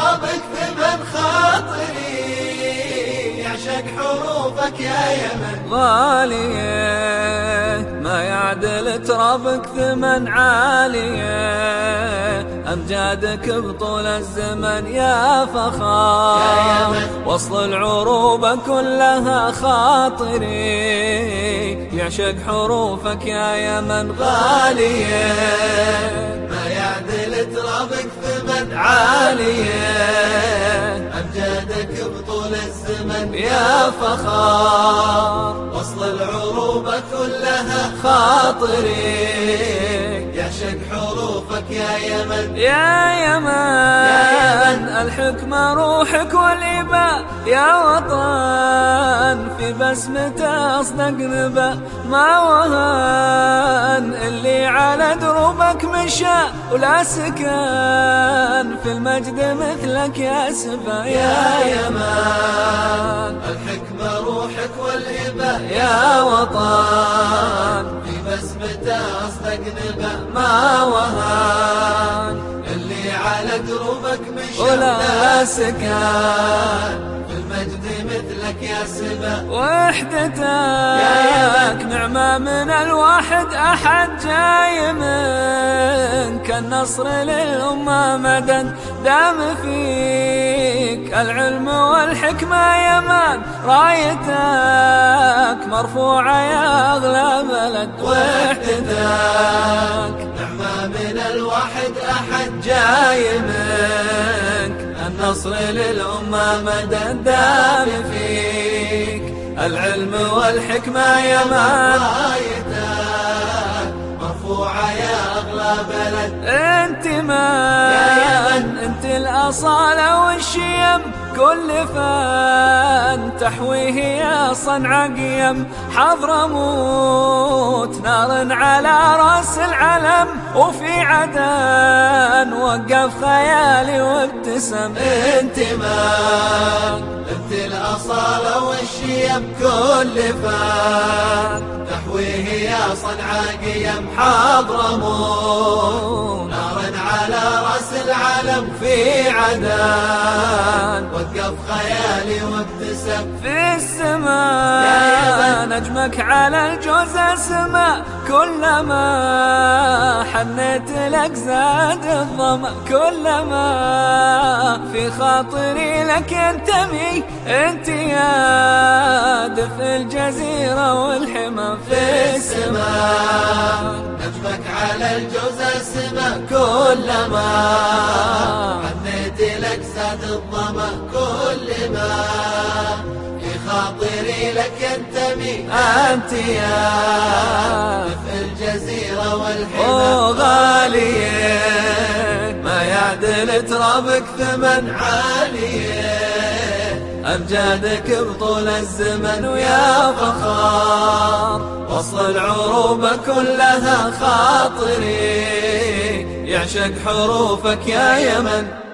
ترابك ثمن خاطري، يعشق حروفك يا يمن. غالية ما يعدل ترابك ثمن عالية، أمجادك بطول الزمن يا فخار يا يمن. وصل العروبة كلها خاطري، يعشق حروفك يا يمن. غالية ما يعدل ترابك ثمن عالية، أمجادك بطول الزمن يا فخار وصل العروبة كلها خاطري، يعشق حروفك يا يمن. يا يمن الحكمة روحك والإباء يا وطن، في بسمته أصدق نبأ ما وهن، اللي على دروبك مشى ولا سكن، في المجد مثلك يا سبا يا يمن. الحكمة روحك والهبة يا وطن، في بسمته أصدق نبأ ما وهن، اللي على دروبك مشى ولا سكن، في المجد مثلك يا سبا. وحدتك نعمة من الواحد أحد، جاي منك النصر للأمة مدد، دام فيك العلم والحكمة يمان، رايتك مرفوعة يا أغلى بلد. وحدتك نعمة من الواحد أحد، جاي منك النصر للأمة مدد، دام فيك العلم والحكمة يمان، رايتك مرفوعة يا أغلى بلد. انت من انت الأصالة والشيم، كل فن تحويه يا صنع قيم، حضرموت نار على راس العلم، وفي عدن وقف خيالي وابتسم. انت انت الأصالة والشيم، كل فن تحويه يا صنع قيم، حضرموت نار على رأس العالم، في عدن وقف خيالي وابتسم. في السماء نجمك على الجوز السماء، كلما حنيت لك زاد الظما، كلما في خاطري لك ينتمي، انت يا دفء الجزيرة والحمى. في السماء نجمك على الجوز السما، كلما حنيت لك زاد الظما، كل ما في خاطري لك ينتمي، أنت يا دفء الجزيرة والحمى. غالية ما يعدل ترابك ثمن عالية أمجادك بطول الزمن، ويا فخار وصل العروبة كلها خاطري، يعشق حروفك يا يمن.